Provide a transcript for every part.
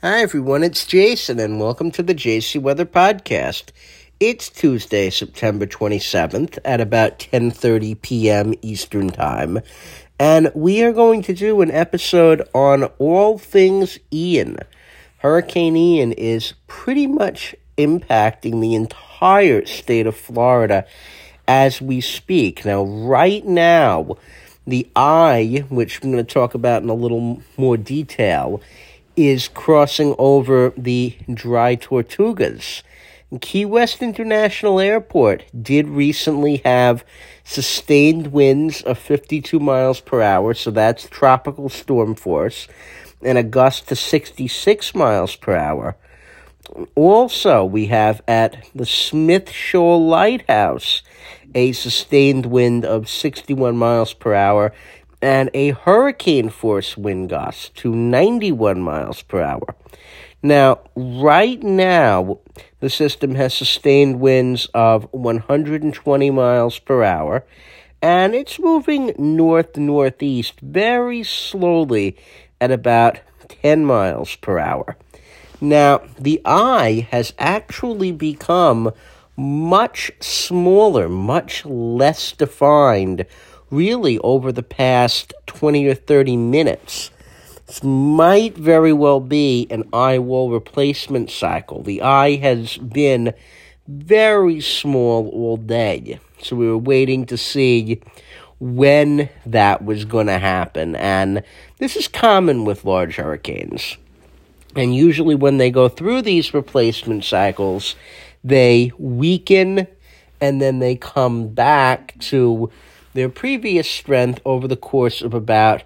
Hi everyone, it's Jason and welcome to the JC Weather Podcast. It's Tuesday, September 27th at about 10:30 p.m. Eastern Time, and we are going to do an episode on all things Ian. Hurricane Ian is pretty much impacting the entire state of Florida as we speak. Now, right now, the eye, which I'm going to talk about in a little more detail, is crossing over the Dry Tortugas. Key West International Airport did recently have sustained winds of 52 miles per hour, so that's tropical storm force, and a gust to 66 miles per hour. Also, we have at the Smith Shoal Lighthouse a sustained wind of 61 miles per hour and a hurricane-force wind gust to 91 miles per hour. Now, right now, the system has sustained winds of 120 miles per hour, and it's moving north-northeast very slowly at about 10 miles per hour. Now, the eye has actually become much smaller, much less defined, really over the past 20 or 30 minutes. This might very well be an eye wall replacement cycle. The eye has been very small all day, so we were waiting to see when that was going to happen, and this is common with large hurricanes. And usually when they go through these replacement cycles, they weaken and then they come back to their previous strength over the course of about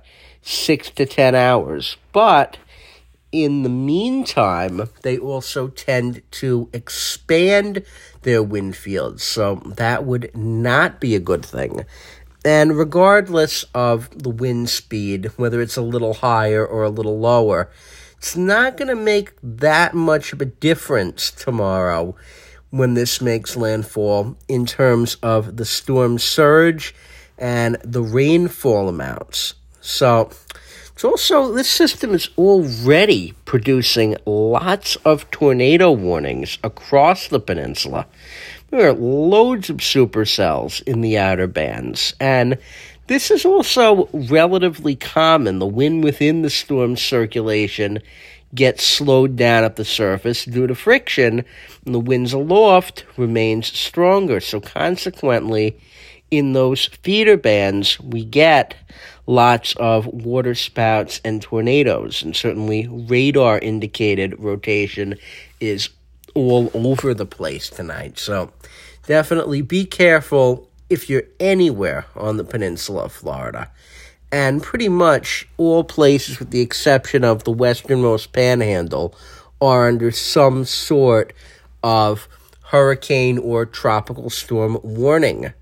6 to 10 hours. But in the meantime, they also tend to expand their wind fields, so that would not be a good thing. And regardless of the wind speed, whether it's a little higher or a little lower, it's not going to make that much of a difference tomorrow when this makes landfall in terms of the storm surge and the rainfall amounts. So, it's also, this system is already producing lots of tornado warnings across the peninsula. There are loads of supercells in the outer bands, and this is also relatively common. The wind within the storm circulation gets slowed down at the surface due to friction, and the winds aloft remains stronger. So consequently, in those feeder bands, we get lots of water spouts and tornadoes, and certainly radar-indicated rotation is all over the place tonight. So definitely be careful if you're anywhere on the peninsula of Florida. And pretty much all places, with the exception of the westernmost panhandle, are under some sort of hurricane or tropical storm warning.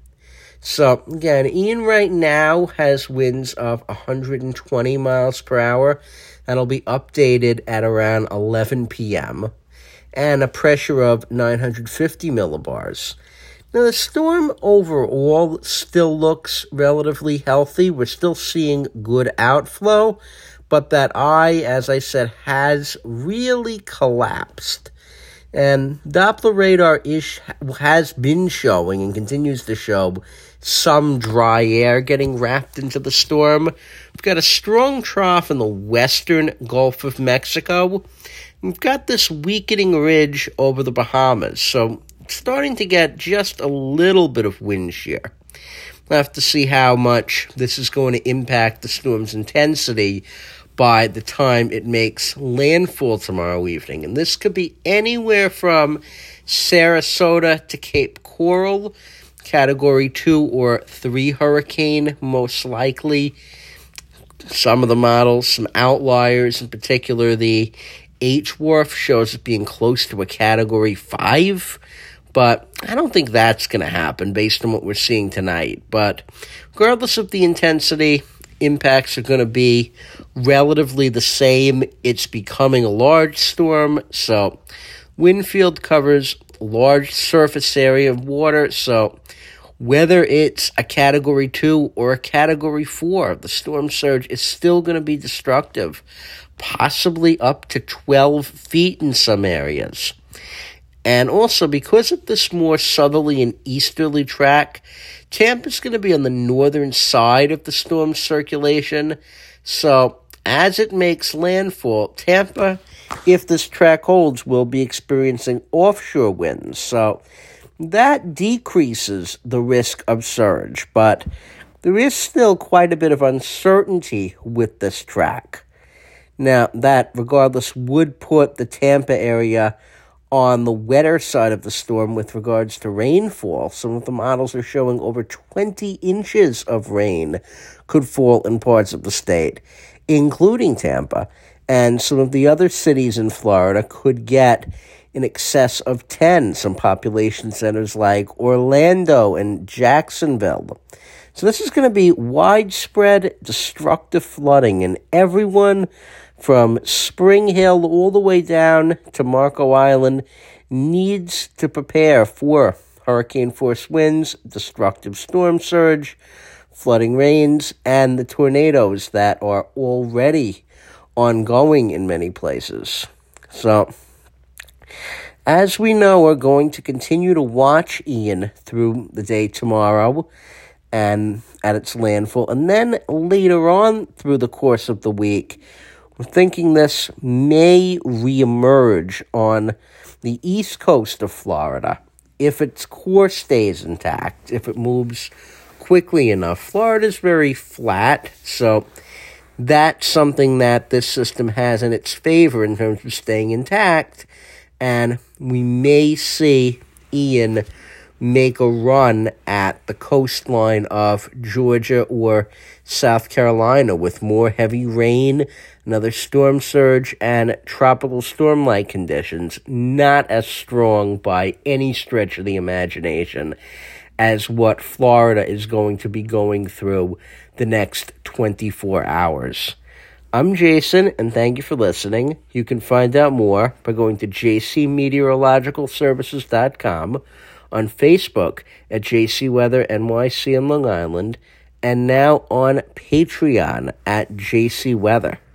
So, again, Ian right now has winds of 120 miles per hour. That'll be updated at around 11 p.m. And a pressure of 950 millibars. Now, the storm overall still looks relatively healthy. We're still seeing good outflow, but that eye, as I said, has really collapsed. And Doppler radar has been showing and continues to show some dry air getting wrapped into the storm. We've got a strong trough in the western Gulf of Mexico. We've got this weakening ridge over the Bahamas, so it's starting to get just a little bit of wind shear. We'll have to see how much this is going to impact the storm's intensity by the time it makes landfall tomorrow evening. And this could be anywhere from Sarasota to Cape Coral, Category 2 or 3 hurricane, most likely. Some of the models, some outliers, in particular the H-Wharf shows it being close to a Category 5, but I don't think that's going to happen based on what we're seeing tonight. But regardless of the intensity, impacts are going to be relatively the same. It's becoming a large storm, so wind field covers large surface area of water, so Whether it's a Category 2 or a Category 4, the storm surge is still going to be destructive, possibly up to 12 feet in some areas. And also, because of this more southerly and easterly track, Tampa's going to be on the northern side of the storm circulation. So, as it makes landfall, Tampa, if this track holds, will be experiencing offshore winds. So, that decreases the risk of surge. But there is still quite a bit of uncertainty with this track. Now, that, regardless, would put the Tampa area on the wetter side of the storm with regards to rainfall. Some of the models are showing over 20 inches of rain could fall in parts of the state, including Tampa. And some of the other cities in Florida could get in excess of 10, some population centers like Orlando and Jacksonville. So this is going to be widespread destructive flooding, and everyone from Spring Hill all the way down to Marco Island needs to prepare for hurricane-force winds, destructive storm surge, flooding rains, and the tornadoes that are already ongoing in many places. So, as we know, we're going to continue to watch Ian through the day tomorrow and at its landfall, and then later on through the course of the week, we're thinking this may reemerge on the east coast of Florida if its course stays intact, if it moves quickly enough. Florida's very flat, so that's something that this system has in its favor in terms of staying intact, and we may see Ian make a run at the coastline of Georgia or South Carolina with more heavy rain, another storm surge, and tropical storm-like conditions, not as strong by any stretch of the imagination as what Florida is going to be going through the next 24 hours. I'm Jason, and thank you for listening. You can find out more by going to jcmeteorologicalservices.com, on Facebook at JC Weather NYC in Long Island, and now on Patreon at JC Weather.